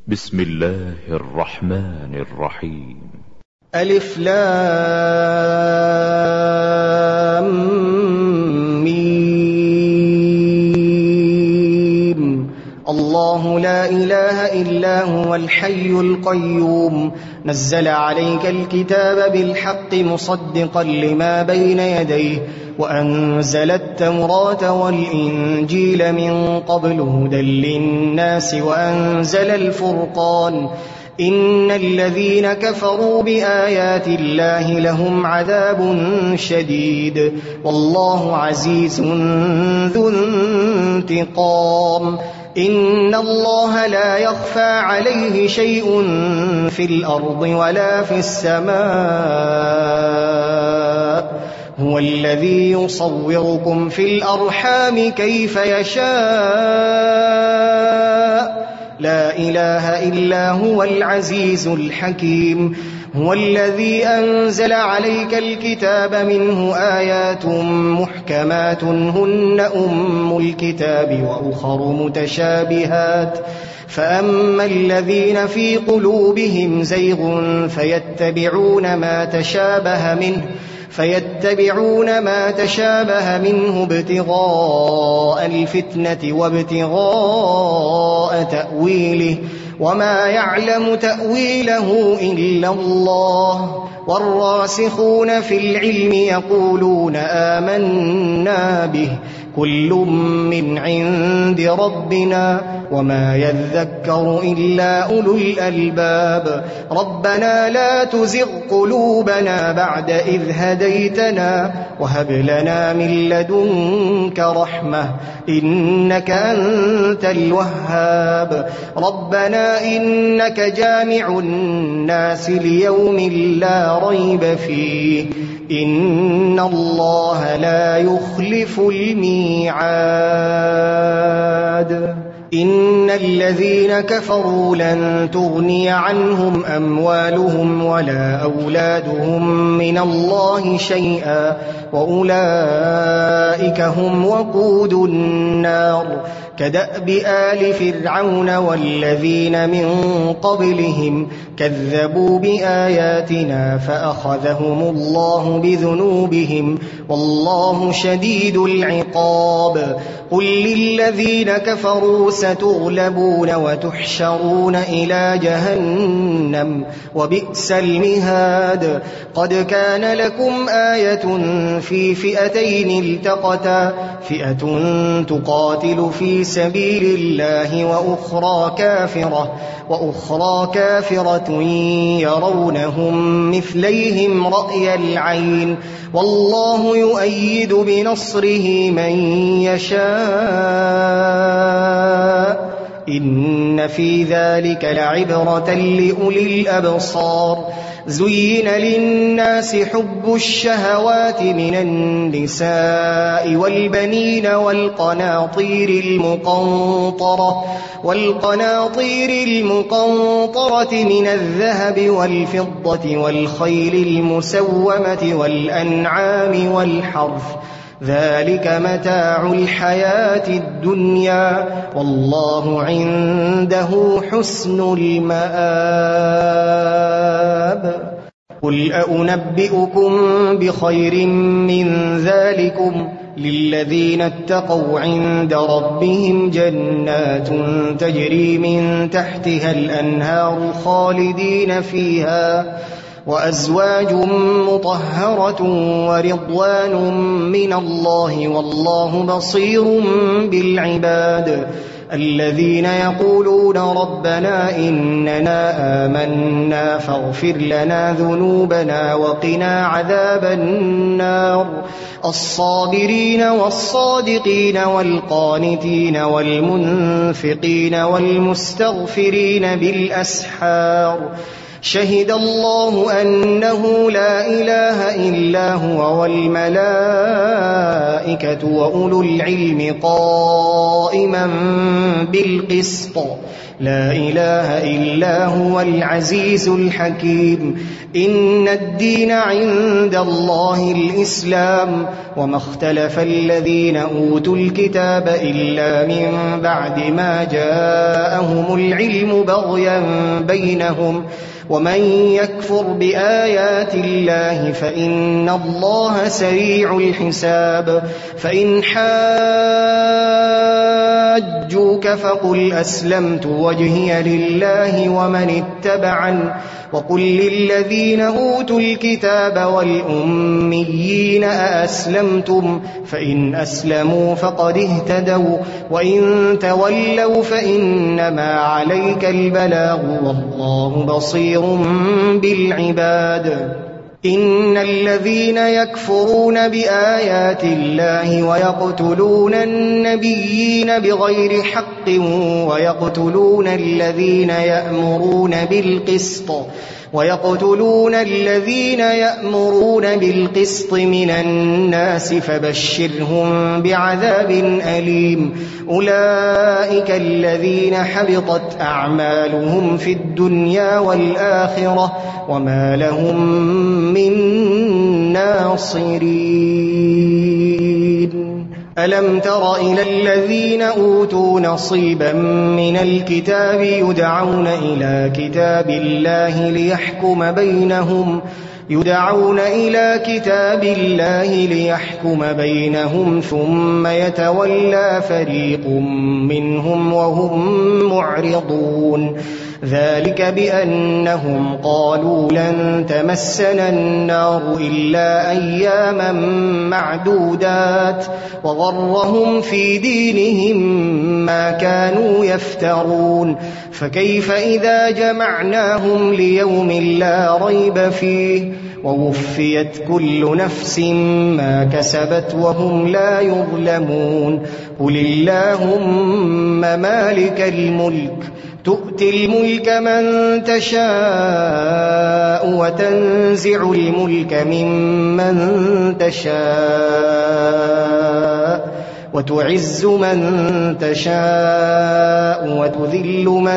بسم الله الرحمن الرحيم. ألف لام ميم. الله لا إله إلا هو الحي القيوم نزل عليك الكتاب بالحق مصدقا لما بين يديه وأنزل التوراة والإنجيل من قبل هدى للناس وأنزل الفرقان إن الذين كفروا بآيات الله لهم عذاب شديد والله عزيز ذو انتقام. إن الله لا يخفى عليه شيء في الأرض ولا في السماء هو الذي يصوركم في الأرحام كيف يشاء لا إله إلا هو العزيز الحكيم. هو الذي أنزل عليك الكتاب منه آيات محكمات هن أم الكتاب وأخر متشابهات فأما الذين في قلوبهم زيغ فيتبعون ما تشابه منه ابتغاء الفتنة وابتغاء تأويله وما يعلم تأويله إلا الله والراسخون في العلم يقولون آمنا به كل من عند ربنا وما يذكر إلا أولو الألباب. ربنا لا تزغ قلوبنا بعد إذ هديتنا وهب لنا من لدنك رحمة إنك أنت الوهاب. ربنا إنك جامع الناس ليوم لا ريب فيه إن الله لا يخلف الميعاد. إن الذين كفروا لن تغني عنهم أموالهم ولا أولادهم من الله شيئا وأولئك هم وقود النار كدأب آل فرعون والذين من قبلهم كذبوا بآياتنا فأخذهم الله بذنوبهم والله شديد العقاب. قل للذين كفروا ستغلبون وتحشرون إلى جهنم وبئس المهاد. قد كان لكم آية في فئتين التقتا فئة تقاتل في سبيل الله وأخرى كافرة يرونهم مثليهم رأي العين والله يؤيد بنصره من يشاء إن في ذلك لعبرة لأولي الأبصار. زين للناس حب الشهوات من النساء والبنين والقناطير المقنطرة من الذهب والفضة والخيل المسومة والأنعام والحرث ذلك متاع الحياة الدنيا والله عنده حسن المآب. قل أنبئكم بخير من ذلكم للذين اتقوا عند ربهم جنات تجري من تحتها الأنهار خالدين فيها وأزواج مطهرة ورضوان من الله والله بصير بالعباد. الذين يقولون ربنا إننا آمنا فاغفر لنا ذنوبنا وقنا عذاب النار. الصابرين والصادقين والقانتين والمنفقين والمستغفرين بالأسحار. شهد الله أنه لا إله إلا هو والملائكة وأولو العلم قائما بالقسط لا إله إلا هو العزيز الحكيم. إن الدين عند الله الإسلام وما اختلف الذين أوتوا الكتاب إلا من بعد ما جاءهم العلم بغيا بينهم ومن يكفر بآيات الله فإن الله سريع الحساب. فإن حاجوك فقل أسلمت وجهي لله ومن اتبعن وقل للذين أوتوا الكتاب والأميين أأسلمتم فإن أسلموا فقد اهتدوا وإن تولوا فإنما عليك البلاغ والله بصير بالعباد. إن الذين يكفرون بآيات الله ويقتلون النبيين بغير حق ويقتلون الذين يأمرون بالقسط من الناس فبشرهم بعذاب أليم. أولئك الذين حبطت أعمالهم في الدنيا والآخرة وما لهم من ناصرين. ألم تر إلى الذين أوتوا نصيبا من الكتاب يدعون إلى كتاب الله ليحكم بينهم ثم يتولى فريق منهم وهم معرضون. ذلك بأنهم قالوا لن تمسنا النار إلا أياما معدودات وغرهم في دينهم ما كانوا يفترون. فكيف إذا جمعناهم ليوم لا ريب فيه ووفيت كل نفس ما كسبت وهم لا يظلمون. قل اللهم مالك الملك تؤتي الملك من تشاء وتنزع الملك ممن تشاء وتعز من تشاء وتذل من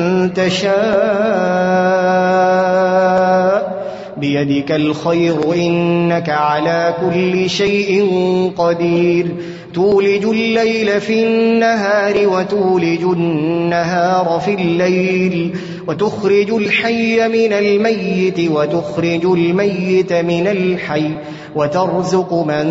تشاء بيدك الخير إنك على كل شيء قدير. تولج الليل في النهار وتولج النهار في الليل وتخرج الحي من الميت وتخرج الميت من الحي وترزق من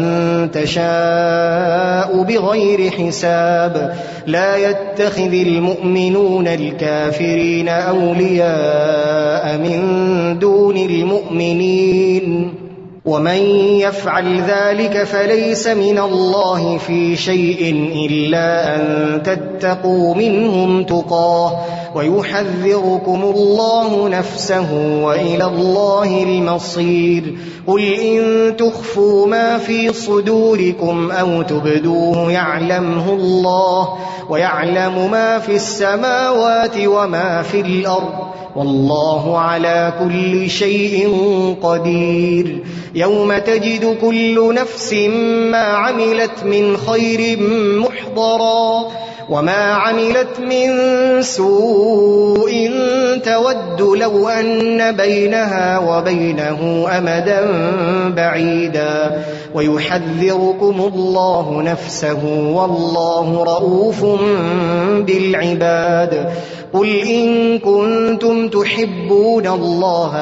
تشاء بغير حساب. لا يتخذ المؤمنون الكافرين أولياء من دون المؤمنين ومن يفعل ذلك فليس من الله في شيء إلا أن تتقوا منهم تقاه ويحذركم الله نفسه وإلى الله المصير. قل إن تخفوا ما في صدوركم أو تبدوه يعلمه الله ويعلم ما في السماوات وما في الأرض والله على كل شيء قدير. يوم تجد كل نفس ما عملت من خير محضرا وما عملت من سوء تود لو أن بينها وبينه أمدا بعيدا ويحذركم الله نفسه والله رؤوف بالعباد. قل إن كنتم تحبون الله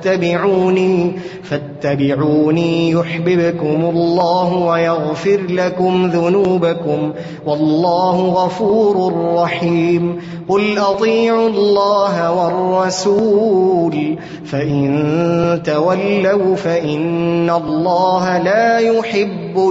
فاتبعوني يحببكم الله ويغفر لكم ذنوبكم والله غفور رحيم. قل أطيعوا الله والرسول فإن تولوا فإن الله لا يحب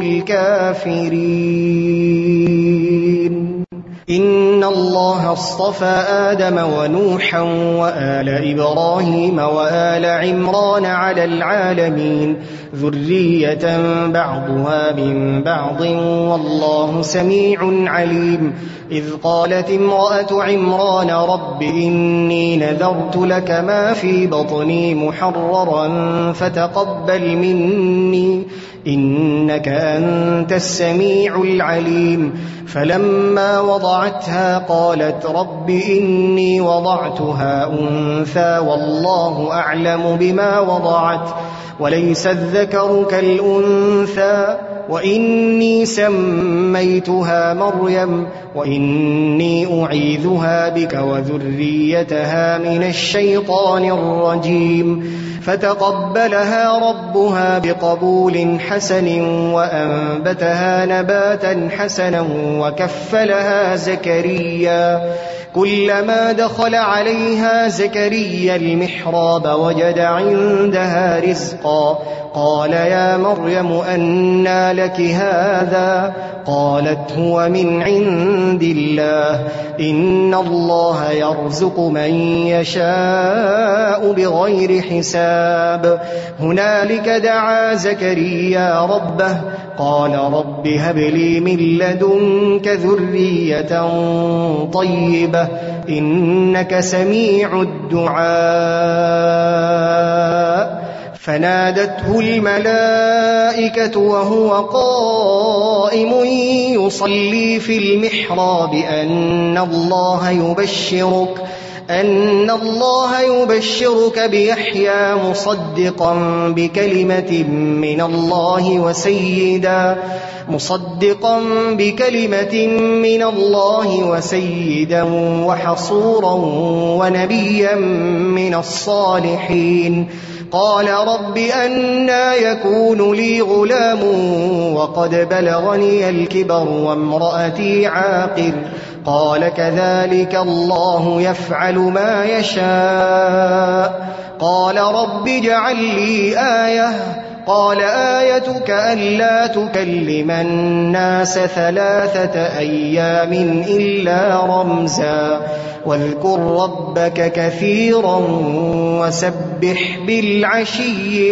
الكافرين. إن الله اصطفى آدم ونوحا وآل إبراهيم وآل عمران على العالمين ذرية بعضها من بعض والله سميع عليم. إذ قالت امرأة عمران رب إني نذرت لك ما في بطني محررا فتقبل مني إنك أنت السميع العليم. فلما وضع وضعتها قالت رب إني وضعتها أنثى والله أعلم بما وضعت وليس الذكر كالأنثى وإني سميتها مريم وإني أعيذها بك وذريتها من الشيطان الرجيم فتقبلها ربها بقبول حسن وأنبتها نباتا حسنا وكفلها زكريا كلما دخل عليها زكريا المحراب وجد عندها رزقا قال يا مريم أنى لك هذا قالت هو من عند الله إن الله يرزق من يشاء بغير حساب هنالك دعا زكريا ربه قال رب هب لي من لدنك ذرية طيبة إنك سميع الدعاء فنادته الملائكة وهو قائم يصلي في المحراب أن الله يبشرك بيحيى مصدقا بكلمة من الله وسيدا وحصورا ونبيا من الصالحين قال رب أنى يكون لي غلام وقد بلغني الكبر وامرأتي عاقر قال كذلك الله يفعل ما يشاء قال رب اجعل لي آية قال آيتك ألا تكلم الناس 3 أيام إلا رمزا واذكر ربك كثيرا وسبح بالعشي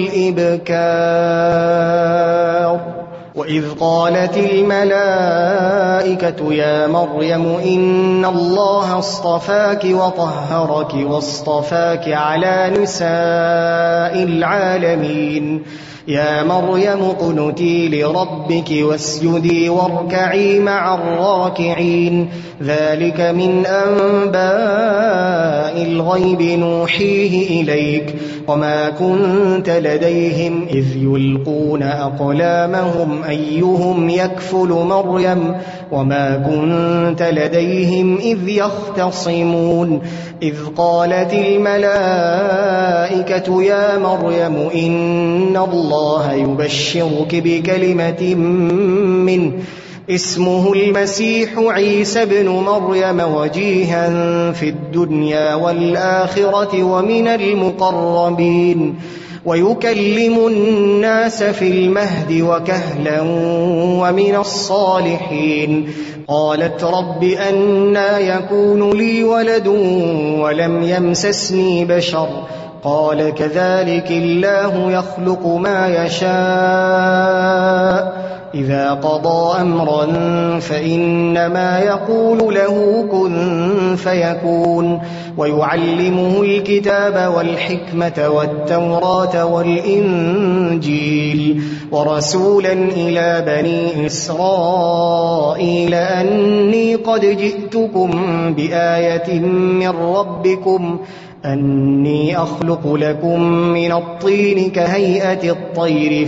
والإبكار وإذ قالت الملائكة يا مريم إن الله اصطفاك وطهرك واصطفاك على نساء العالمين يا مريم اقنتي لربك واسجدي واركعي مع الراكعين ذلك من أنباء الغيب نوحيه إليك وما كنت لديهم إذ يلقون أقلامهم أيهم يكفل مريم وما كنت لديهم إذ يختصمون إذ قالت الملائكة يا مريم إن الله يبشرك بكلمة منه اسمه المسيح عيسى بن مريم وجيها في الدنيا والآخرة ومن المقربين ويكلم الناس في المهد وكهلا ومن الصالحين قالت رب أنى يكون لي ولد ولم يمسسني بشر قال كذلك الله يخلق ما يشاء إذا قضى أمرا فإنما يقول له كن فيكون ويعلمه الكتاب والحكمة والتوراة والإنجيل ورسولا إلى بني إسرائيل أني قد جئتكم بآية من ربكم أني أخلق لكم من الطين كهيئة الطير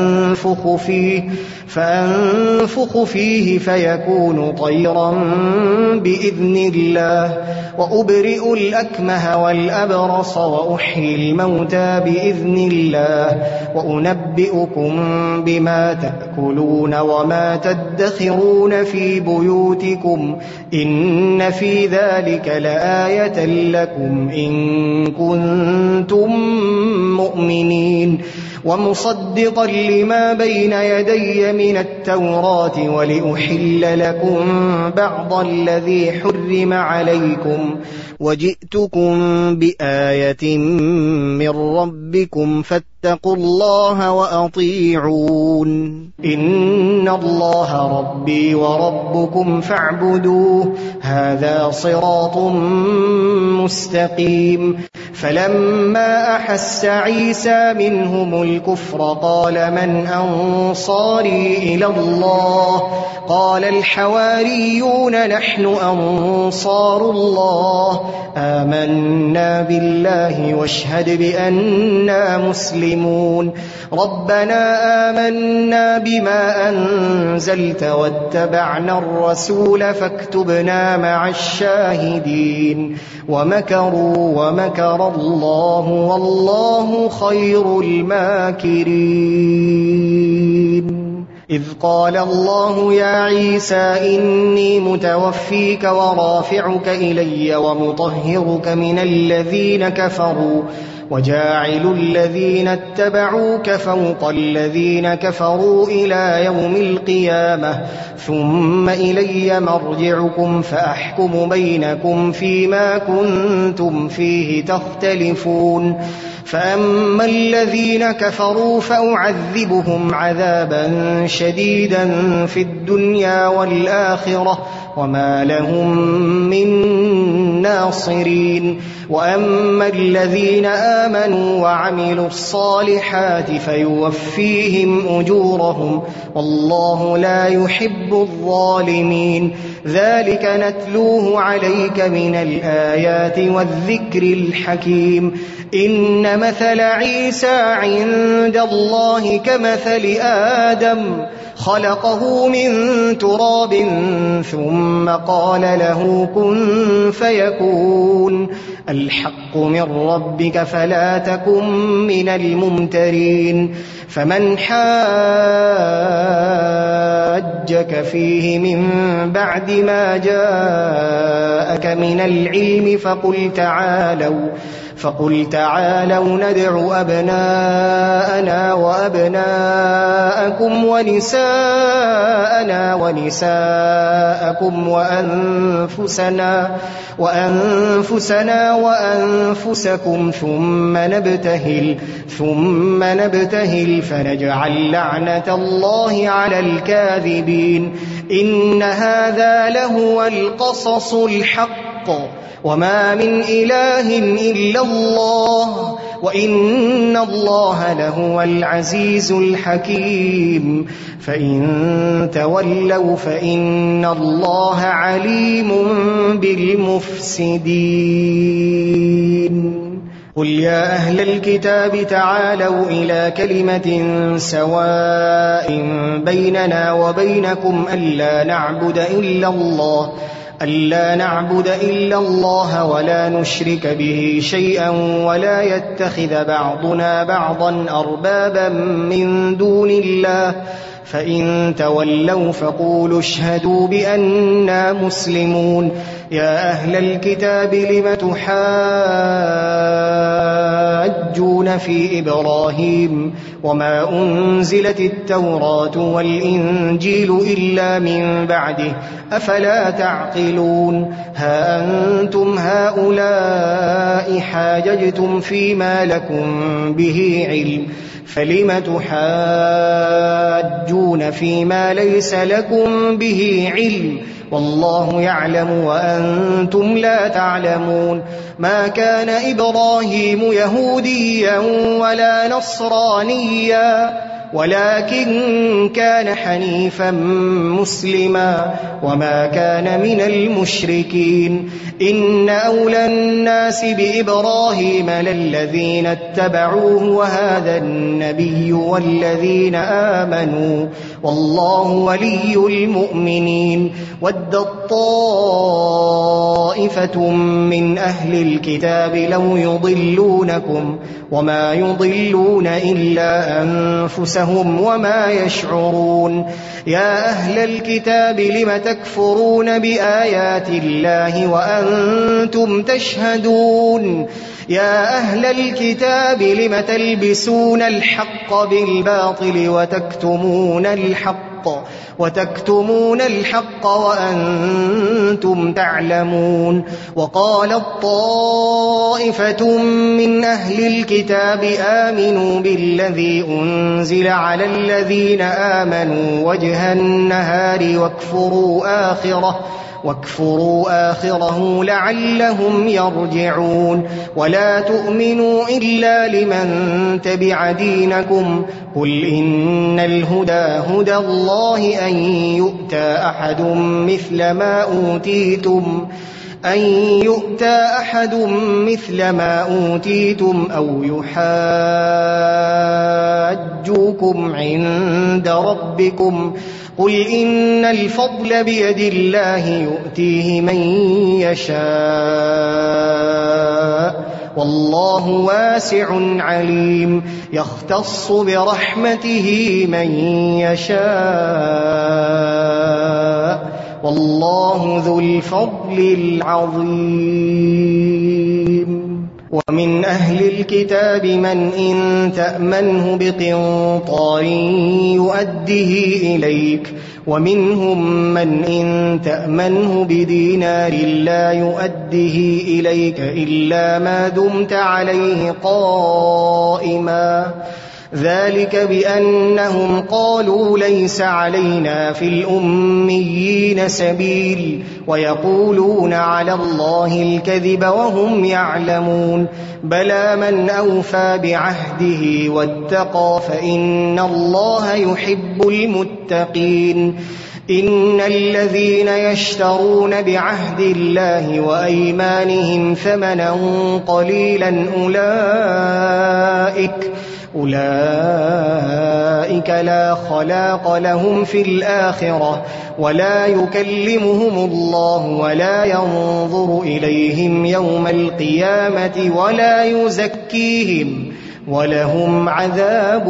فأنفخ فيه فيكون طيرا بإذن الله وأبرئ الأكمه والأبرص وأحيي الموتى بإذن الله وأنبئكم بما تأكلون وما تدخرون في بيوتكم إن في ذلك لآية لكم إن كنتم مؤمنين ومصدقا لما بين يدي من التوراة ولأحل لكم بعض الذي حرم عليكم وجئتكم بآية من ربكم فاتقوا الله وأطيعون إن الله ربي وربكم فاعبدوه هذا صراط مستقيم فلما أحس عيسى منهم الكفر قال من أنصاري إلى الله قال الحواريون نحن أنصار الله آمنا بالله واشهد بأننا مسلمون ربنا آمنا بما أنزلت واتبعنا الرسول فاكتبنا مع الشاهدين ومكروا ومكر الله والله خير الماكرين إذ قال الله يا عيسى إني متوفيك ورافعك إلي ومطهرك من الذين كفروا وجاعل الذين اتبعوك فوق الذين كفروا إلى يوم القيامة ثم إلي مرجعكم فأحكم بينكم فيما كنتم فيه تختلفون فأما الذين كفروا فأعذبهم عذابا شديدا في الدنيا والآخرة وما لهم من ناصرين وأما الذين آمنوا وعملوا الصالحات فيوفيهم أجورهم والله لا يحب الظالمين ذلك نتلوه عليك من الآيات والذكر الحكيم إن مثل عيسى عند الله كمثل آدم خلقه من تراب ثم قال له كن فيكون الحق من ربك فلا تكن من الممترين فمن حاجك فيه من بعد ما جاءك من العلم فقل تعالوا ندع أبناءنا وأبناءكم ونساءنا ونساءكم وأنفسنا وأنفسكم ثم نبتهل فنجعل لعنة الله على الكاذبين إن هذا لهو القصص الحق وما من إله إلا الله وإن الله لهو العزيز الحكيم فإن تولوا فإن الله عليم بالمفسدين قل يا أهل الكتاب تعالوا إلى كلمة سواء بيننا وبينكم ألا نعبد إلا الله ولا نشرك به شيئا ولا يتخذ بعضنا بعضا أربابا من دون الله فإن تولوا فقولوا اشهدوا بأننا مسلمون يا أهل الكتاب لم تحاجون في إبراهيم وما أنزلت التوراة والإنجيل إلا من بعده أفلا تعقلون ها أنتم هؤلاء حاججتم فيما لكم به علم فلم تحاجون فيما ليس لكم به علم والله يعلم وأنتم لا تعلمون ما كان إبراهيم يهوديا ولا نصرانيا ولكن كان حنيفا مسلما وما كان من المشركين إن أولى الناس بإبراهيم للذين اتبعوه وهذا النبي والذين آمنوا والله ولي المؤمنين ودت طائفة من أهل الكتاب لو يضلونكم وما يضلون إلا أنفسهم وما يشعرون يا أهل الكتاب لم تكفرون بآيات الله وأنتم تشهدون يا أهل الكتاب لم تلبسون الحق بالباطل وتكتمون الحق وأنتم تعلمون وقالت طائفة من أهل الكتاب آمنوا بالذي أنزل على الذين آمنوا وجه النهار واكفروا آخره لعلهم يرجعون ولا تؤمنوا إلا لمن تبع دينكم قل إن الهدى هدى الله أن يؤتى أحد مثل ما أوتيتم أو يحاجوكم عند ربكم قل إن الفضل بيد الله يؤتيه من يشاء والله واسع عليم يختص برحمته من يشاء والله ذو الفضل العظيم ومن أهل الكتاب من إن تأمنه بقنطار يؤده إليك ومنهم من إن تأمنه بدينار لا يؤده إليك إلا ما دمت عليه قائما ذلك بأنهم قالوا ليس علينا في الأميين سبيل ويقولون على الله الكذب وهم يعلمون بلى من أوفى بعهده واتقى فإن الله يحب المتقين إن الذين يشترون بعهد الله وأيمانهم ثمنا قليلا أولئك لا خلاق لهم في الآخرة ولا يكلمهم الله ولا ينظر إليهم يوم القيامة ولا يزكيهم ولهم عذاب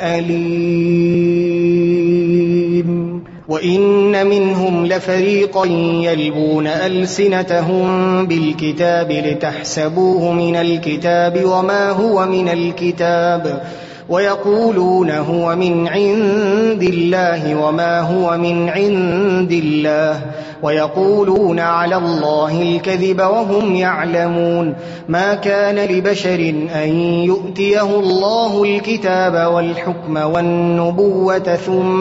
أليم وإن منهم لفريقا يلبون ألسنتهم بالكتاب لتحسبوه من الكتاب وما هو من الكتاب ويقولون هو من عند الله وما هو من عند الله ويقولون على الله الكذب وهم يعلمون ما كان لبشر أن يؤتيه الله الكتاب والحكم والنبوة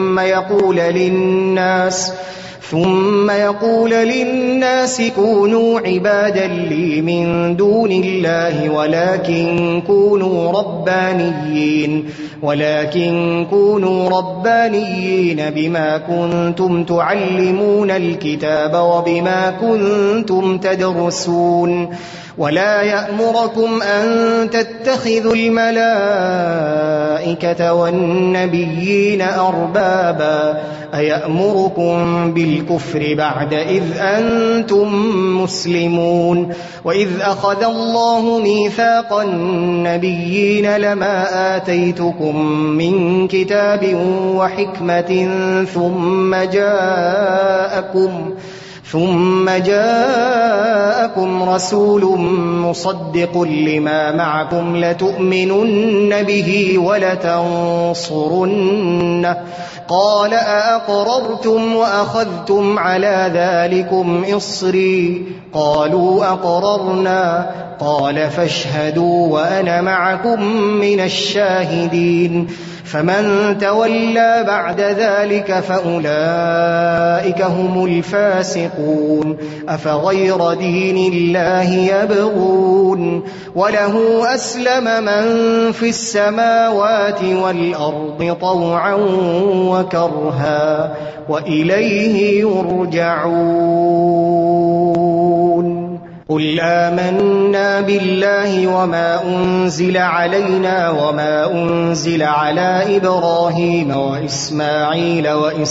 ثم يقول للناس كونوا عبادا لي من دون الله ولكن كونوا ربانيين بما كنتم تعلمون الكتاب وبما كنتم تدرسون ولا يأمركم أن تتخذوا الملائكة والنبيين أربابا أيأمركم بالكفر بعد إذ أنتم مسلمون وإذ أخذ الله ميثاق النبيين لما آتيتكم من كتاب وحكمة ثم جاءكم رسول مصدق لما معكم لتؤمنن به ولتنصرنه قال أأقررتم وأخذتم على ذلكم إصري قالوا أقررنا قال فاشهدوا وأنا معكم من الشاهدين فمن تولى بعد ذلك فأولئك هم الفاسقون أفغير دين الله يبغون وله أسلم من في السماوات والأرض طوعا وكرها وإليه يرجعون قل آمنا بالله وما أنزل علينا وما أنزل على إبراهيم وإسماعيل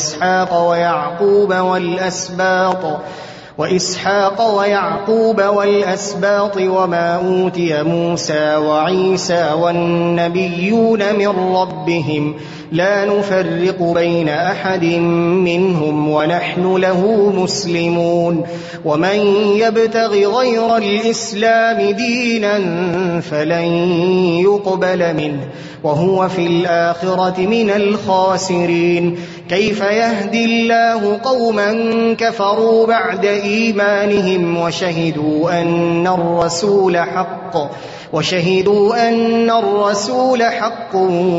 وإسحاق ويعقوب والأسباط وما أوتي موسى وعيسى والنبيون من ربهم لا نفرق بين أحد منهم ونحن له مسلمون ومن يبتغ غير الإسلام دينا فلن يقبل منه وهو في الآخرة من الخاسرين كيف يهدي الله قوما كفروا بعد إيمانهم وشهدوا أن الرسول حق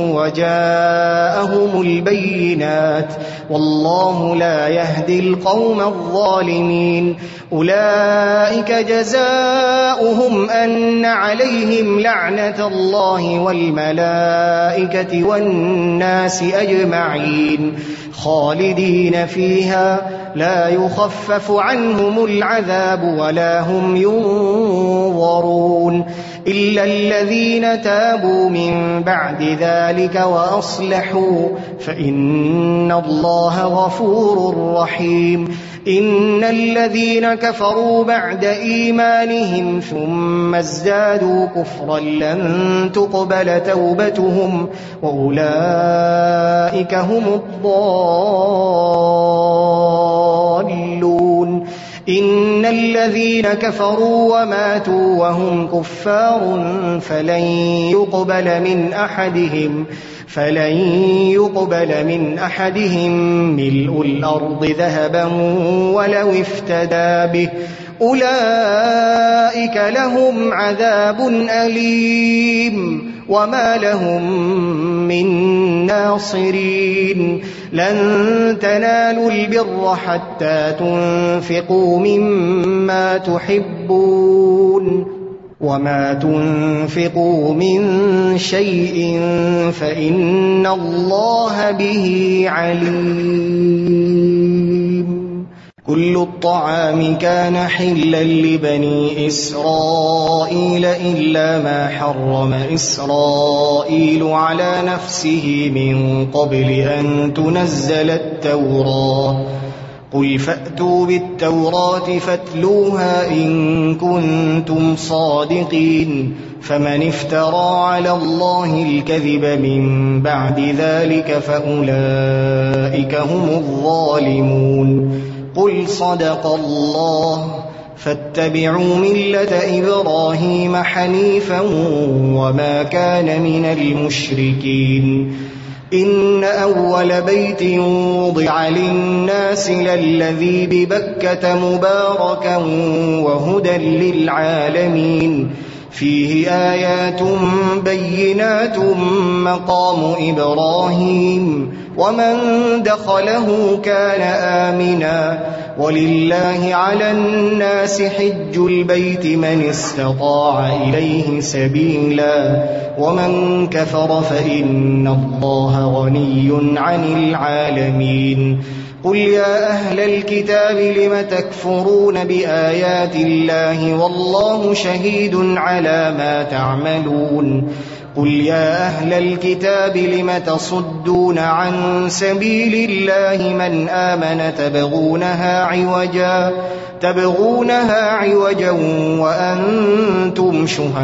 وجاءهم البينات والله لا يهدي القوم الظالمين. أولئك جزاؤهم أن عليهم لعنة الله والملائكة والناس أجمعين خالدين فيها لا يخفف عنهم العذاب ولا هم ينظرون إلا الذين تابوا من بعد ذلك وأصلحوا فإن الله غفور رحيم. إن الذين كفروا بعد إيمانهم ثم ازدادوا كفرا لن تقبل توبتهم وأولئك هم الضالون. إن الذين كفروا وماتوا وهم كفار فلن يقبل من أحدهم ملء الأرض ذهبا ولو افتدى به أولئك لهم عذاب أليم وما لهم من ناصرين. لن تنالوا البر حتى تنفقوا مما تحبون وما تنفقوا من شيء فإن الله به عليم. كل الطعام كان حلا لبني إسرائيل إلا ما حرم إسرائيل على نفسه من قبل أن تنزل التوراة. قل فأتوا بالتوراة فاتلوها إن كنتم صادقين. فمن افترى على الله الكذب من بعد ذلك فأولئك هم الظالمون. قل صدق الله فاتبعوا ملة إبراهيم حنيفا وما كان من المشركين. إن أول بيت وضع للناس للذي ببكة مباركا وهدى للعالمين فيه آيات بينات مقام إبراهيم ومن دخله كان آمنا ولله على الناس حج البيت من استطاع إليه سبيلا ومن كفر فإن الله غني عن العالمين. قل يا أهل الكتاب لم تكفرون بآيات الله والله شهيد على ما تعملون. قل يا أهل الكتاب لم تصدون عن سبيل الله من آمن تبغونها عوجا وأنتم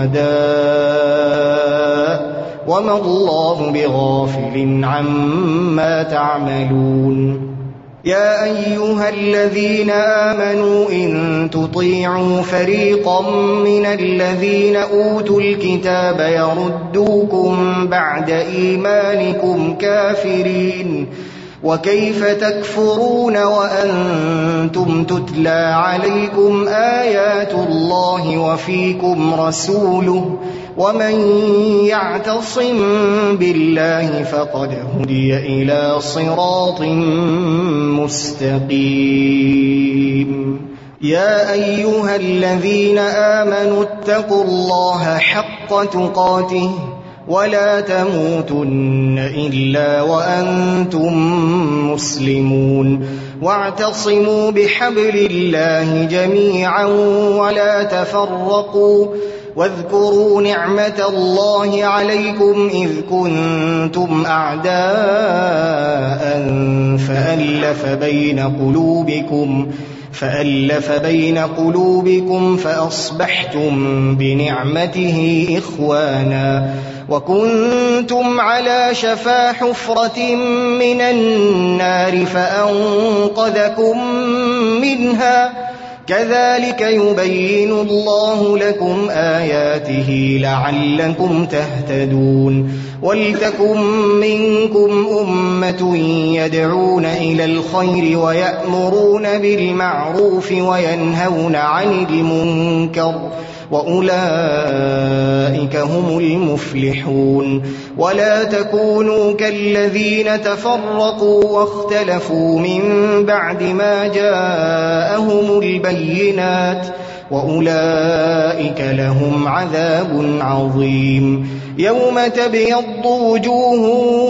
شهداء وما الله بغافل عما تعملون. يا أيها الذين آمنوا إن تطيعوا فريقا من الذين أوتوا الكتاب يردوكم بعد إيمانكم كافرين وكيف تكفرون وأنتم تتلى عليكم آيات الله وفيكم رسوله ومن يعتصم بالله فقد هدي إلى صراط مستقيم. يا أيها الذين آمنوا اتقوا الله حق تقاته ولا تموتن إلا وأنتم مسلمون واعتصموا بحبل الله جميعا ولا تفرقوا واذكروا نعمة الله عليكم إذ كنتم أعداء فألف بين قلوبكم فأصبحتم بنعمته إخوانا وكنتم على شفا حفرة من النار فأنقذكم منها كذلك يبين الله لكم آياته لعلكم تهتدون ولتكن منكم أمة يدعون إلى الخير ويأمرون بالمعروف وينهون عن المنكر وأولئك هم المفلحون ولا تكونوا كالذين تفرقوا واختلفوا من بعد ما جاءهم البينات وأولئك لهم عذاب عظيم يوم تبيض وجوه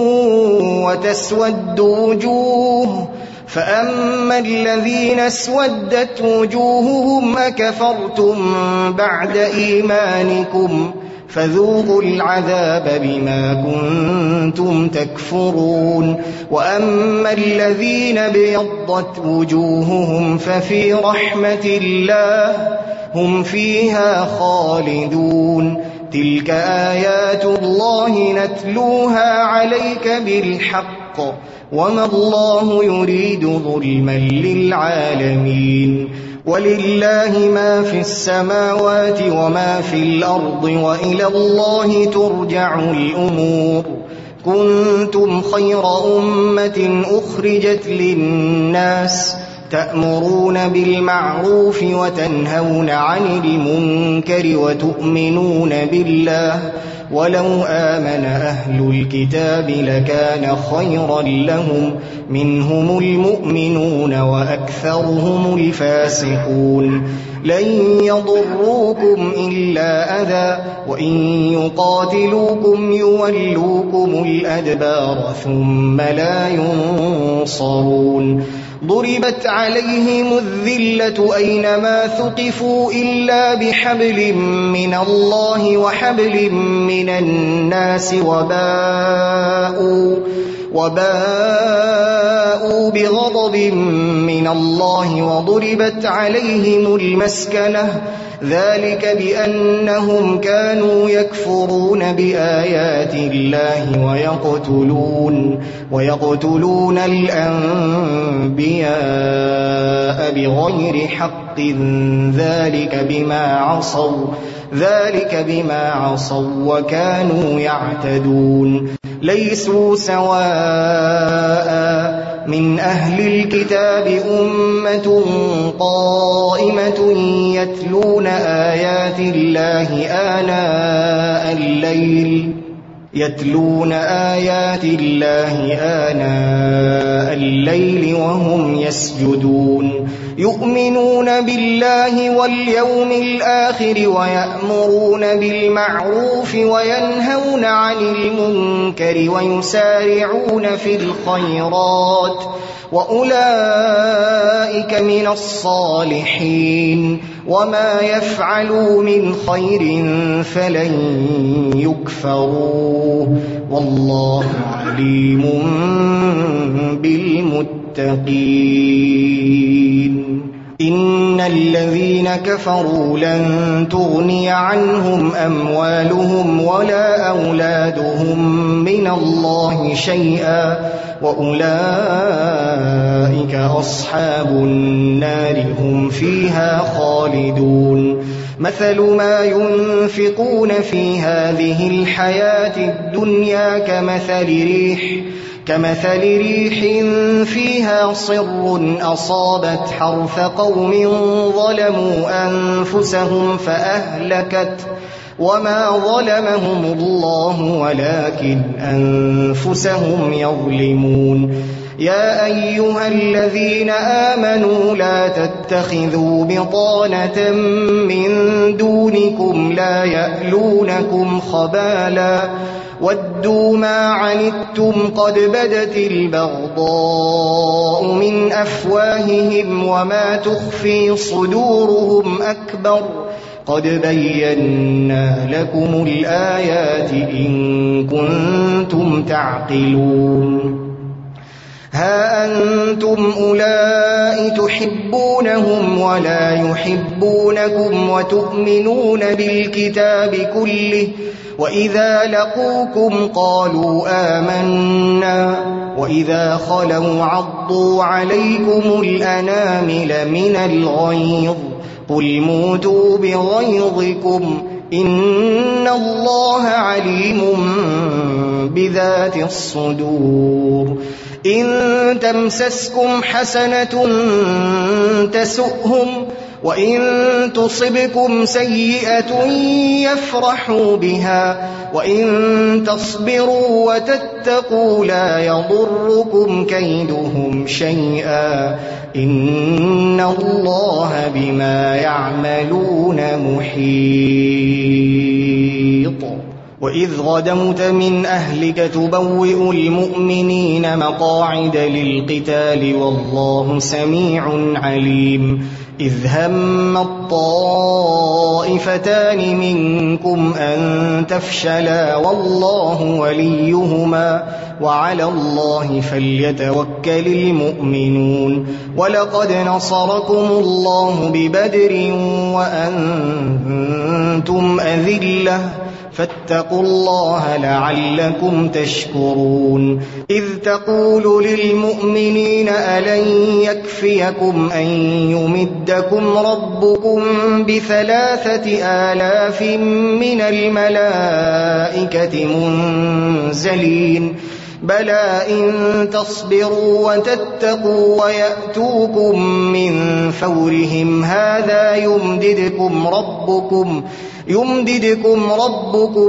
وتسود وجوه فأما الذين اسودت وجوههم أكفرتم بعد إيمانكم فذوقوا العذاب بما كنتم تكفرون وأما الذين ابيضت وجوههم ففي رحمة الله هم فيها خالدون تلك آيات الله نتلوها عليك بالحق وما الله يريد ظلما للعالمين ولله ما في السماوات وما في الأرض وإلى الله ترجع الأمور كنتم خير أمة أخرجت للناس تأمرون بالمعروف وتنهون عن المنكر وتؤمنون بالله ولو آمن أهل الكتاب لكان خيرا لهم منهم المؤمنون وأكثرهم الفاسقون لن يضروكم إلا أذى وإن يقاتلوكم يولوكم الأدبار ثم لا ينصرون ضربت عليهم الذلة أينما ثقفوا إلا بحبل من الله وحبل من الناس وباءوا بغضب من الله وضربت عليهم المسكنة ذلك بأنهم كانوا يكفرون بآيات الله ويقتلون الأنبياء بغير حق ذلك بما عصوا وكانوا يعتدون ليسوا سواء من أهل الكتاب أمة قائمة يتلون آيات الله آناء الليل وهم يسجدون يؤمنون بالله واليوم الآخر ويأمرون بالمعروف وينهون عن المنكر ويسارعون في الخيرات وأولئك من الصالحين وما يفعلوا من خير فلن يكفروه والله عليم بالمتقين إن الذين كفروا لن تغني عنهم أموالهم ولا أولادهم من الله شيئا وأولئك أصحاب النار هم فيها خالدون مثل ما ينفقون في هذه الحياة الدنيا كمثل ريح فيها صر أصابت حرث قوم ظلموا أنفسهم فأهلكت وما ظلمهم الله ولكن أنفسهم يظلمون يا أيها الذين آمنوا لا تتخذوا بطانة من دونكم لا يألونكم خبالا ودوا ما عنتم قد بدت البغضاء من أفواههم وما تخفي صدورهم أكبر قد بينا لكم الآيات إن كنتم تعقلون ها أنتم أولئك تحبونهم ولا يحبونكم وتؤمنون بالكتاب كله وإذا لقوكم قالوا آمنا وإذا خلوا عضوا عليكم الأنامل من الغيظ قل موتوا بغيظكم إن الله عليم بذات الصدور إن تمسسكم حسنة تسؤهم وإن تصبكم سيئة يفرحوا بها وإن تصبروا وتتقوا لا يضركم كيدهم شيئا إن الله بما يعملون محيط وإذ غدوت من أهلك تبوئ المؤمنين مقاعد للقتال والله سميع عليم إذ هم الطائفتان منكم أن تفشلا والله وليهما وعلى الله فليتوكل المؤمنون ولقد نصركم الله ببدر وأنتم أذلة فاتقوا الله لعلكم تشكرون إذ تقول للمؤمنين ألن يكفيكم أن يمدكم ربكم ب3,000 من الملائكة منزلين بلى إن تصبروا وتتقوا ويأتوكم من فورهم هذا يمددكم ربكم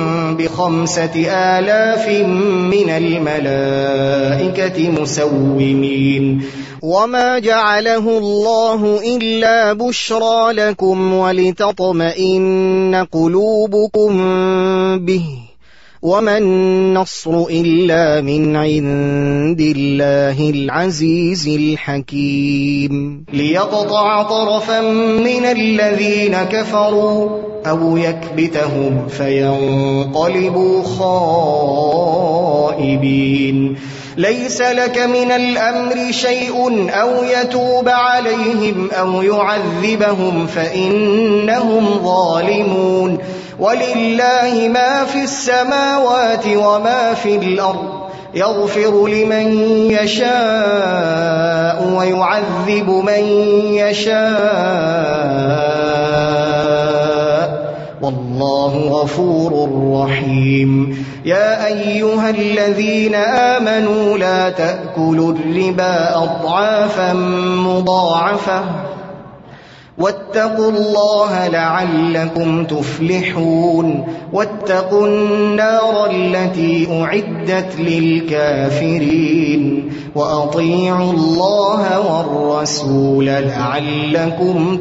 ب5,000 من الملائكة مسومين وما جعله الله إلا بشرى لكم ولتطمئن قلوبكم به وما النصر إلا من عند الله العزيز الحكيم ليقطع طرفا من الذين كفروا أو يكبتهم فينقلبوا خائبين ليس لك من الأمر شيء أو يتوب عليهم أو يعذبهم فإنهم ظالمون ولله ما في السماوات وما في الأرض يغفر لمن يشاء ويعذب من يشاء والله غفور رحيم يا أيها الذين آمنوا لا تأكلوا الربا أضعافا مضاعفة واتقوا الله لعلكم تفلحون واتقوا النار التي أعدت للكافرين وأطيعوا الله والرسول لعلكم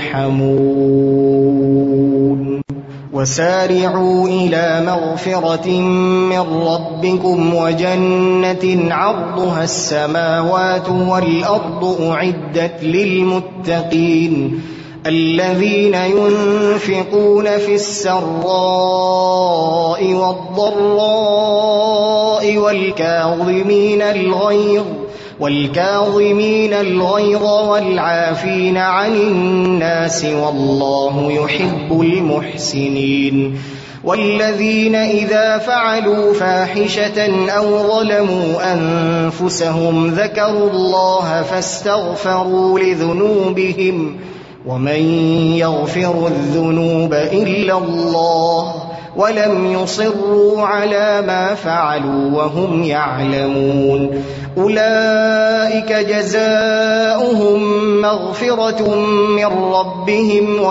ترحمون وسارعوا إلى مغفرة من ربكم وجنة عرضها السماوات والأرض أعدت للمتقين الذين ينفقون في السراء والضراء والكاظمين الغيظ والعافين عن الناس والله يحب المحسنين والذين إذا فعلوا فاحشة أو ظلموا أنفسهم ذكروا الله فاستغفروا لذنوبهم ومن يغفر الذنوب إلا الله ولم يصروا على ما فعلوا وهم يعلمون أولئك جزاؤهم مغفرة من ربهم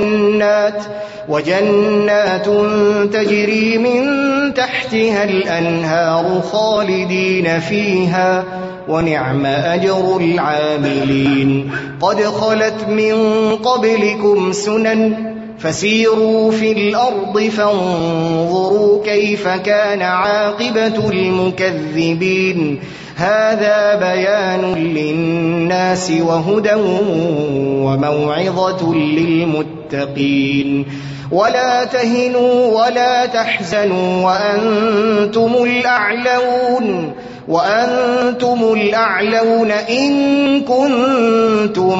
وجنات تجري من تحتها الأنهار خالدين فيها ونعم أجر العاملين قد خلت من قبلكم سنن فسيروا في الأرض فانظروا كيف كان عاقبة المكذبين هذا بيان للناس وهدى وموعظة للمتقين ولا تهنوا ولا تحزنوا وأنتم الأعلون إن كنتم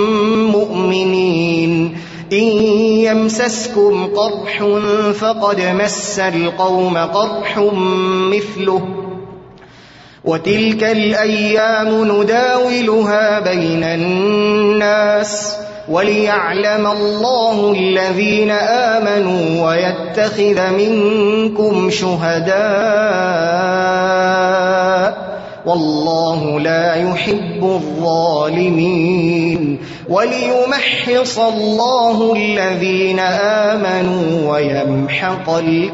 مؤمنين إن يمسسكم قرح فقد مس القوم قرح مثله وتلك الأيام نداولها بين الناس وليعلم الله الذين آمنوا ويتخذ منكم شهداء والله لا يحب الظالمين وليمحص الله الذين آمنوا ويمحق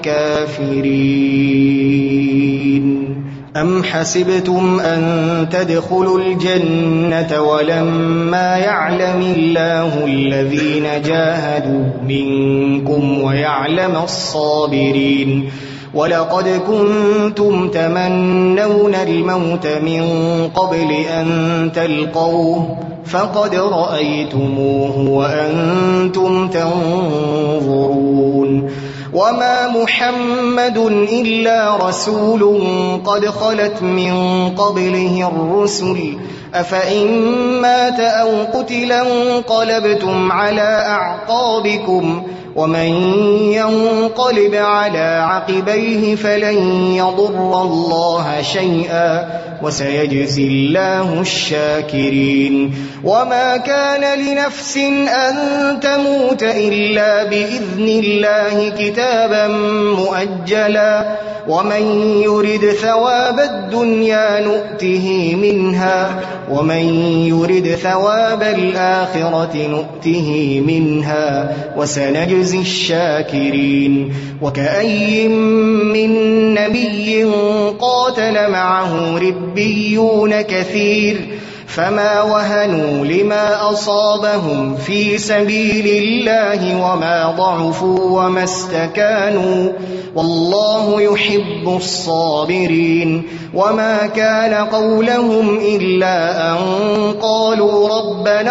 الكافرين أم حسبتم أن تدخلوا الجنة ولما يعلم الله الذين جاهدوا منكم ويعلم الصابرين ولقد كنتم تمنون الموت من قبل أن تلقوه فقد رأيتموه وأنتم تنظرون وما محمد إلا رسول قد خلت من قبله الرسل أفإن مات أو قتل انقلبتم على أعقابكم ومن ينقلب على عقبيه فلن يضر الله شيئا وسيجزي الله الشاكرين وما كان لنفس أن تموت إلا بإذن الله كتابا مؤجلا ومن يرد ثواب الدنيا نؤته منها ومن يرد ثواب الآخرة نؤته منها وسنجزي الشاكرين وكأي من نبي قاتل معه ربيون كثير فما وهنوا لما أصابهم في سبيل الله وما ضعفوا وما استكانوا والله يحب الصابرين وما كان قولهم إلا أن قالوا ربنا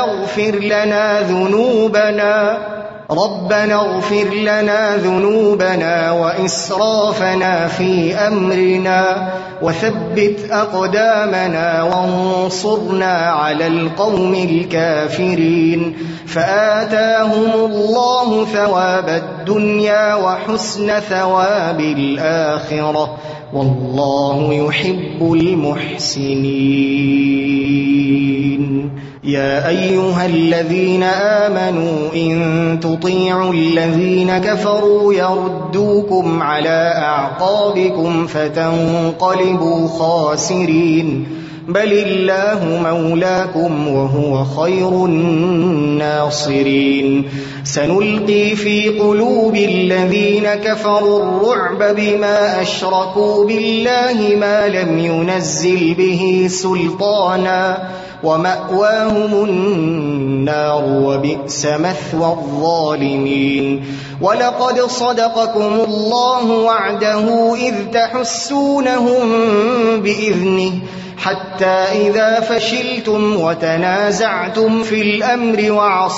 اغفر لنا ذنوبنا وإسرافنا في أمرنا وثبت أقدامنا وانصرنا على القوم الكافرين فآتاهم الله ثواب الدنيا وحسن ثواب الآخرة والله يحب المحسنين يا أيها الذين آمنوا إن تطيعوا الذين كفروا يردوكم على أعقابكم فتنقلبوا خاسرين بل الله مولاكم وهو خير الناصرين سنلقي في قلوب الذين كفروا الرعب بما أشركوا بالله ما لم ينزل به سلطانا ومأواهم النار وبئس مثوى الظالمين ولقد صدقكم الله وعده إذ تحسونهم بإذنه حتى إذا فشلتم وتنازعتم في الأمر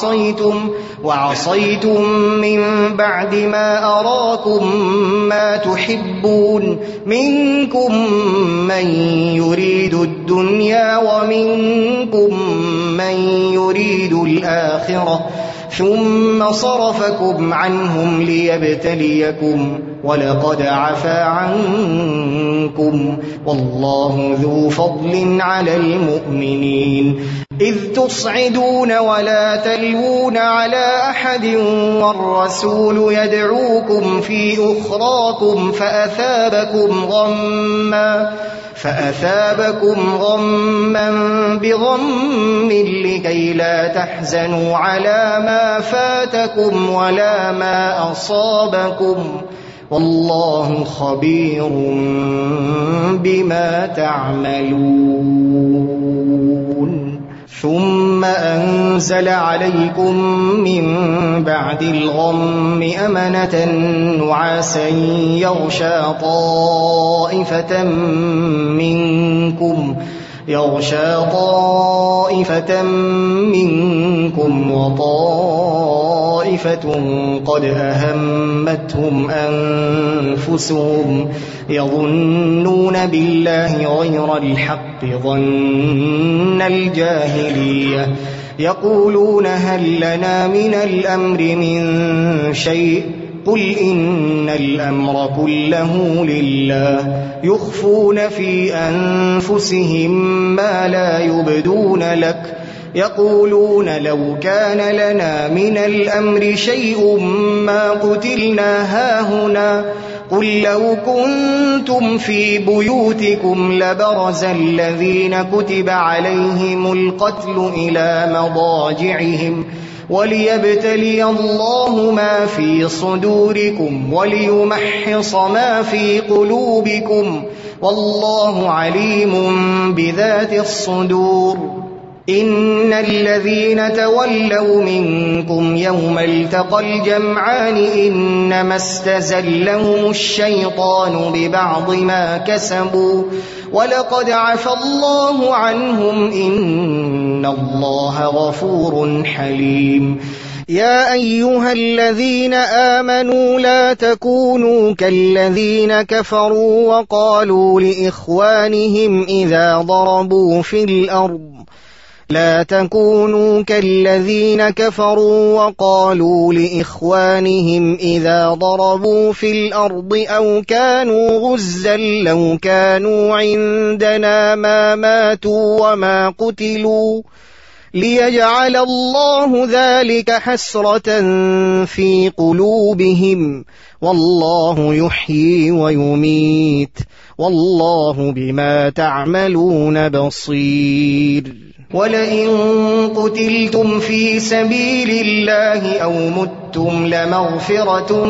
وعصيتم من بعد ما أراكم ما تحبون منكم من يريد الدنيا ومنكم من يريد الآخرة ثم صرفكم عنهم ليبتليكم ولقد عفا عنكم والله ذو فضل على المؤمنين إذ تصعدون ولا تلوون على أحد والرسول يدعوكم في أخراكم فأثابكم غما بغم لكي لا تحزنوا على ما فاتكم ولا ما أصابكم والله خبير بما تعملون ثم أنزل عليكم من بعد الغم أمنة نعاسا يغشى طائفة منكم يغشى طائفة منكم وطائفة قد أهمتهم أنفسهم يظنون بالله غير الحق ظن الجاهلية يقولون هل لنا من الأمر من شيء قل إن الأمر كله لله يخفون في أنفسهم ما لا يبدون لك يقولون لو كان لنا من الأمر شيء ما قتلنا هاهنا قل لو كنتم في بيوتكم لبرز الذين كتب عليهم القتل إلى مضاجعهم وليبتلي الله ما في صدوركم وليمحص ما في قلوبكم والله عليم بذات الصدور إن الذين تولوا منكم يوم التقى الجمعان إنما استزلهم الشيطان ببعض ما كسبوا ولقد عفى الله عنهم إن الله غفور حليم يا أيها الذين آمنوا لا تكونوا كالذين كفروا وقالوا لإخوانهم إذا ضربوا في الأرض لا تكونوا كالذين كفروا وقالوا لإخوانهم إذا ضربوا في الأرض أو كانوا غزا لو كانوا عندنا ما ماتوا وما قتلوا ليجعل الله ذلك حسرة في قلوبهم والله يحيي ويميت والله بما تعملون بصير ولئن قتلتم في سبيل الله أو متم لمغفرة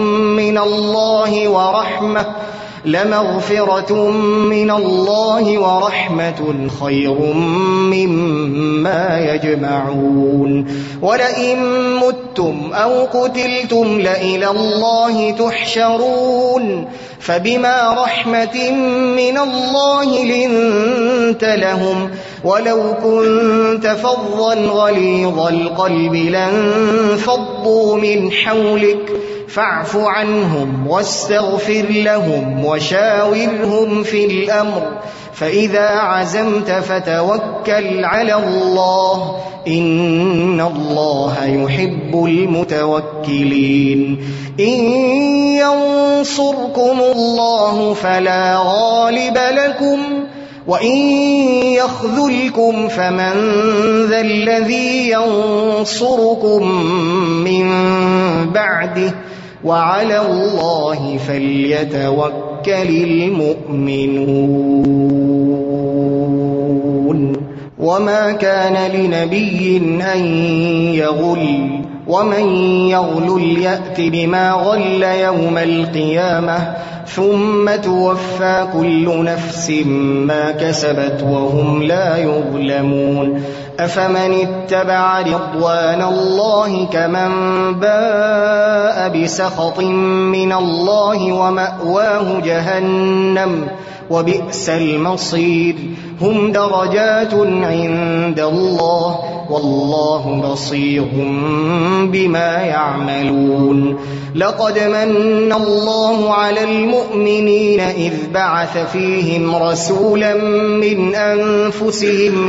من الله ورحمة خير مما يجمعون ولئن متم أو قتلتم لإلى الله تحشرون فبما رحمة من الله لنت لهم ولو كنت فظا غليظ القلب لانفضوا من حولك فاعف عنهم واستغفر لهم وشاورهم في الأمر فإذا عزمت فتوكل على الله إن الله يحب المتوكلين إن ينصركم الله فلا غالب لكم وإن يخذلكم فمن ذا الذي ينصركم من بعده وعلى الله فليتوكل المؤمنون وما كان لنبي أن يغل ومن يغل يأت بما غل يوم القيامة ثم توفى كل نفس ما كسبت وهم لا يظلمون أفمن اتبع رضوان الله كمن باء بسخط من الله ومأواه جهنم وبئس المصير هم درجات عند الله والله بصير بما يعملون لقد من الله على المؤمنين إذ بعث فيهم رسولا من أنفسهم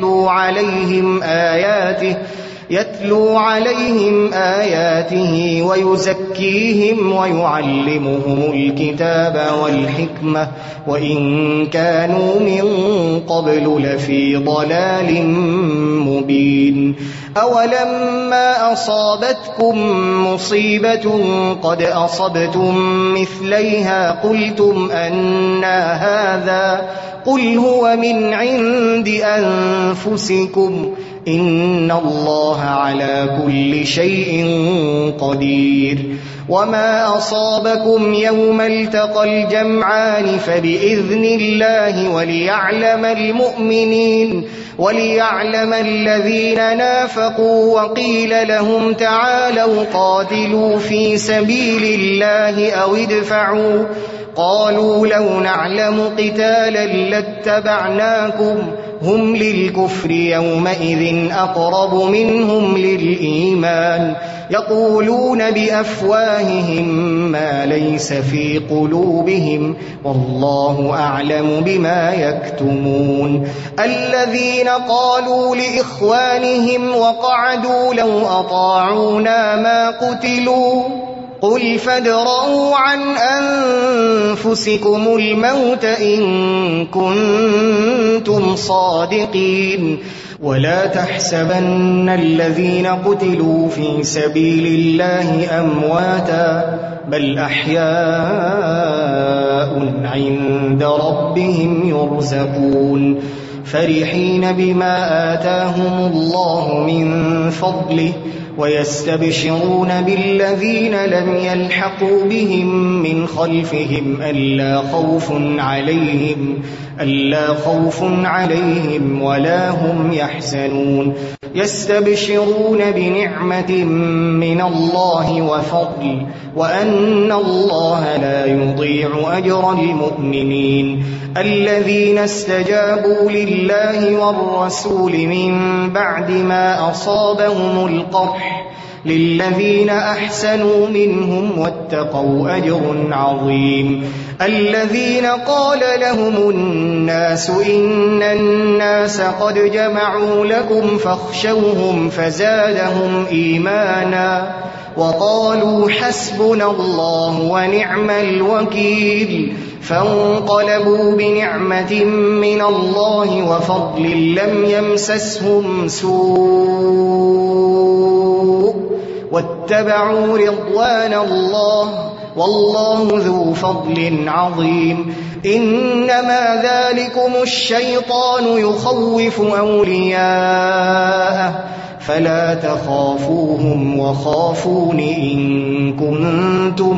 يتلو عليهم آياته ويزكيهم ويعلمهم الكتاب والحكمة وإن كانوا من قبل لفي ضلال مبين أولما أصابتكم مصيبة قد أصبتم مثليها قلتم أنى هذا قل هو من عند أنفسكم إن الله على كل شيء قدير وما أصابكم يوم التقى الجمعان فبإذن الله وليعلم الذين نافقوا وقيل لهم تعالوا قاتلوا في سبيل الله أو ادفعوا قالوا لو نعلم قتالا لاتبعناكم هم للكفر يومئذ أقرب منهم للإيمان يقولون بأفواههم ما ليس في قلوبهم والله أعلم بما يكتمون الذين قالوا لإخوانهم وقعدوا لو أطاعونا ما قتلوا قل فادرءوا عن أنفسكم الموت إن كنتم صادقين ولا تحسبن الذين قتلوا في سبيل الله أمواتا بل أحياء عند ربهم يرزقون فرحين بما آتاهم الله من فضله ويستبشرون بالذين لم يلحقوا بهم من خلفهم ألا خوف عليهم ولا هم يحزنون يستبشرون بنعمة من الله وفضل وأن الله لا يضيع أجر المؤمنين الذين استجابوا لله والرسول من بعد ما أصابهم القرح للذين أحسنوا منهم واتقوا أجر عظيم الذين قال لهم الناس إن الناس قد جمعوا لكم فاخشوهم فزادهم إيمانا وقالوا حسبنا الله ونعم الوكيل فانقلبوا بنعمة من الله وفضل لم يمسسهم سوء واتبعوا رضوان الله والله ذو فضل عظيم إنما ذلكم الشيطان يخوف أولياءه فلا تخافوهم وخافون إن كنتم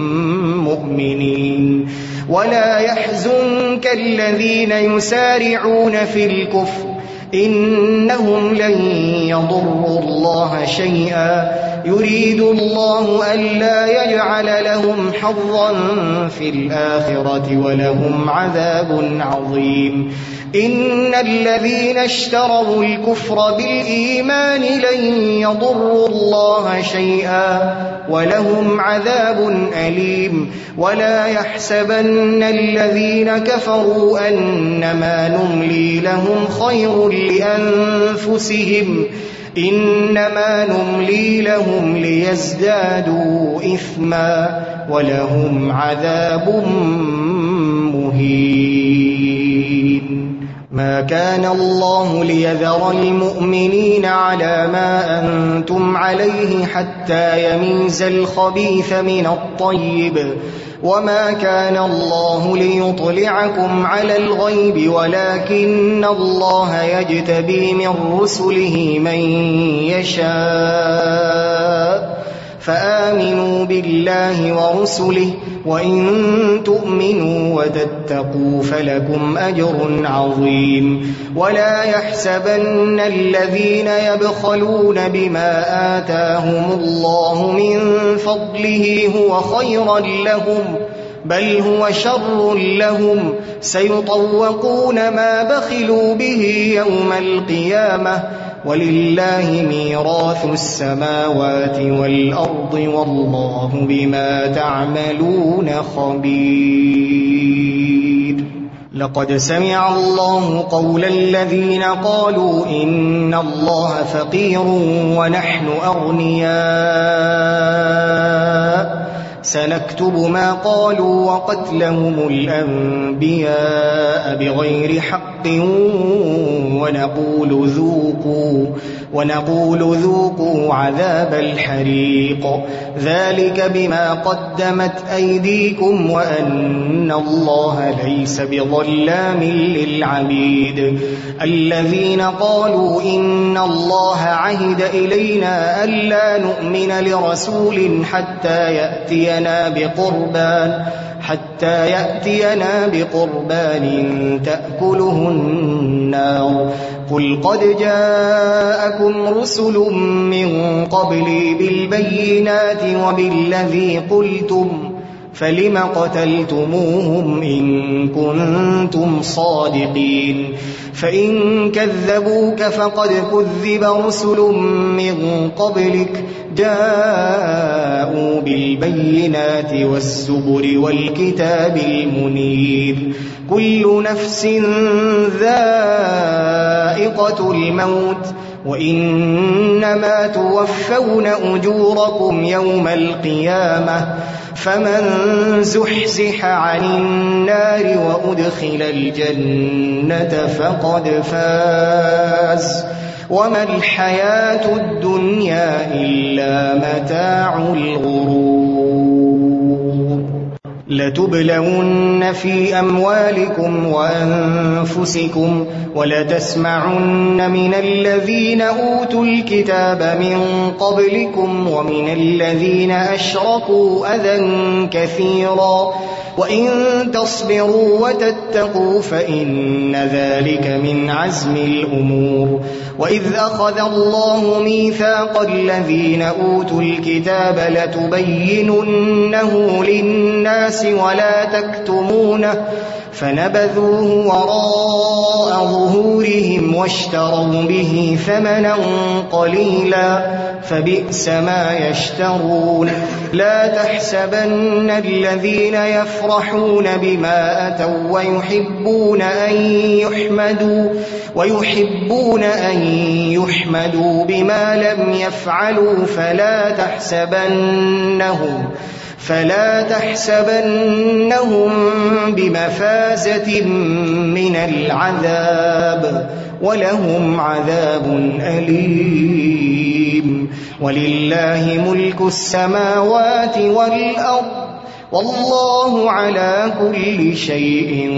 مؤمنين ولا يحزنك الذين يسارعون في الكفر إنهم لن يضروا الله شيئا يريد الله ألا يجعل لهم حظا في الآخرة ولهم عذاب عظيم إن الذين اشتروا الكفر بالإيمان لن يضروا الله شيئا ولهم عذاب أليم ولا يحسبن الذين كفروا أنما نملي لهم خير لأنفسهم إنما نملي لهم ليزدادوا إثما ولهم عذاب مهين ما كان الله ليذر المؤمنين على ما أنتم عليه حتى يميز الخبيث من الطيب وما كان الله ليطلعكم على الغيب ولكن الله يجتبي من رسله من يشاء فآمنوا بالله ورسله وإن تؤمنوا وتتقوا فلكم أجر عظيم ولا يحسبن الذين يبخلون بما آتاهم الله من فضله هو خيرا لهم بل هو شر لهم سيطوقون ما بخلوا به يوم القيامة ولله ميراث السماوات والأرض والله بما تعملون خبير لقد سمع الله قول الذين قالوا إن الله فقير ونحن أغنياء سنكتب ما قالوا وقتلهم الأنبياء بغير حق ونقول ذوقوا عذاب الحريق ذلك بما قدمت أيديكم وأن الله ليس بظلام للعبيد الذين قالوا إن الله عهد إلينا ألا نؤمن لرسول حتى يأتينا بقربان تأكله النار قل قد جاءكم رسل من قبلي بالبينات وبالذي قلتم فلم قتلتموهم إن كنتم صادقين فإن كذبوك فقد كذب رسل من قبلك جاءوا بالبينات والزبر والكتاب المنير كل نفس ذائقة الموت وإنما توفون أجوركم يوم القيامة فمن زحزح عن النار وأدخل الجنة فقد فاز وما الحياة الدنيا إلا متاع الغرور لتبلون في أموالكم وأنفسكم ولتسمعن من الذين أوتوا الكتاب من قبلكم ومن الذين أشركوا أذى كثيرا وإن تصبروا وتتقوا فإن ذلك من عزم الأمور وإذ أخذ الله ميثاق الذين أوتوا الكتاب لتبيننه للناس ولا تكتمونه فنبذوه وراء ظهورهم واشتروا به ثمنا قليلا فبئس ما يشترون لا تحسبن الذين يفرحون بما أتوا ويحبون أن يحمدوا بما لم يفعلوا فلا تحسبنهم بمفازة من العذاب ولهم عذاب أليم ولله ملك السماوات والأرض والله على كل شيء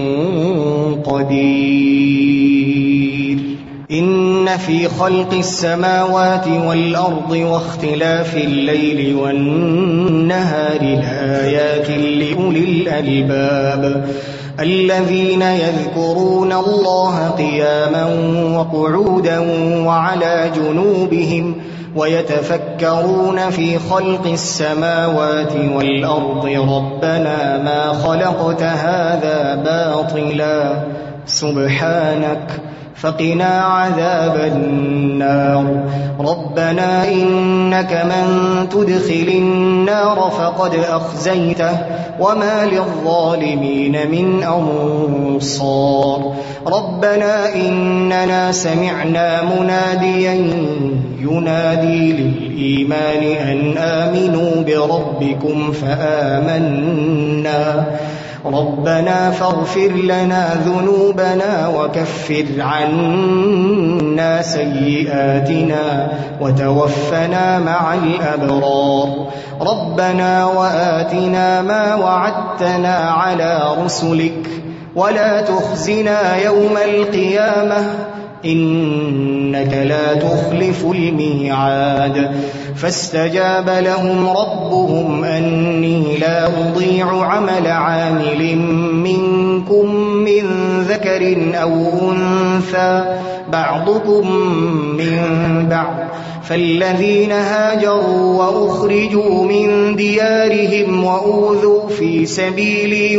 قدير إن في خلق السماوات والأرض واختلاف الليل والنهار لآيات لأولي الألباب الذين يذكرون الله قياما وقعودا وعلى جنوبهم ويتفكرون في خلق السماوات والأرض ربنا ما خلقت هذا باطلا سبحانك فقنا عذاب النار ربنا إنك من تدخل النار فقد أخزيته وما للظالمين من أنصار ربنا إننا سمعنا مناديا ينادي للإيمان أن آمنوا بربكم فآمنا ربنا فاغفر لنا ذنوبنا وكفر عنا سيئاتنا وتوفنا مع الأبرار ربنا وآتنا ما وعدتنا على رسلك ولا تخزنا يوم القيامة إنك لا تخلف الميعاد فاستجاب لهم ربهم أني لا أضيع عمل عامل منكم من ذكر أو أنثى بعضكم من بعض فالذين هاجروا وأخرجوا من ديارهم وأوذوا في سبيلي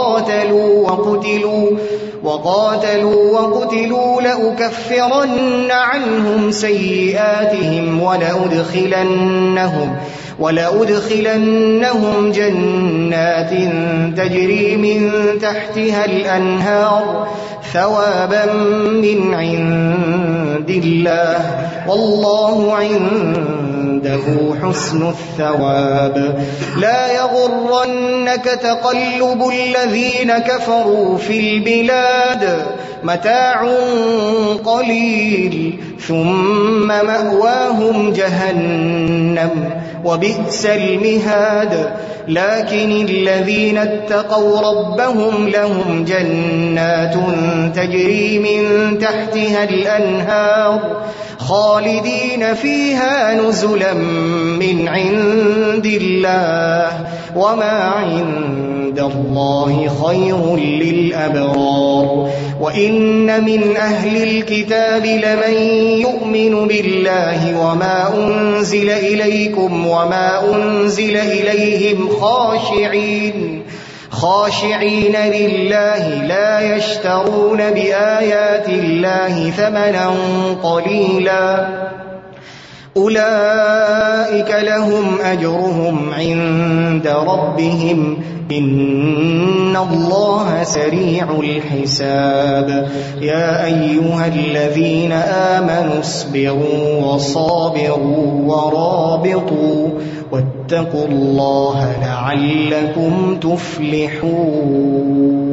وقاتلوا لأكفرن عنهم سيئاتهم ولأدخلنهم جنات تجري من تحتها الأنهار ثوابا من عند الله والله عنده حسن الثواب لا يغرنك تقلب الذين كفروا في البلاد متاع قليل ثم مأواهم جهنم وبئس المهاد لكن الذين اتقوا ربهم لهم جنات تجري من تحتها الأنهار خالدين فيها نزلا من عند الله وما عند عند الله خير للأبرار. وإن من أهل الكتاب لمن يؤمن بالله وما أنزل إليكم وما أنزل إليهم خاشعين لله لا يشترون بآيات الله ثمنا قليلا أولئك لهم أجرهم عند ربهم إن الله سريع الحساب. يا أيها الذين آمنوا اصبروا وصابروا ورابطوا واتقوا الله لعلكم تفلحون.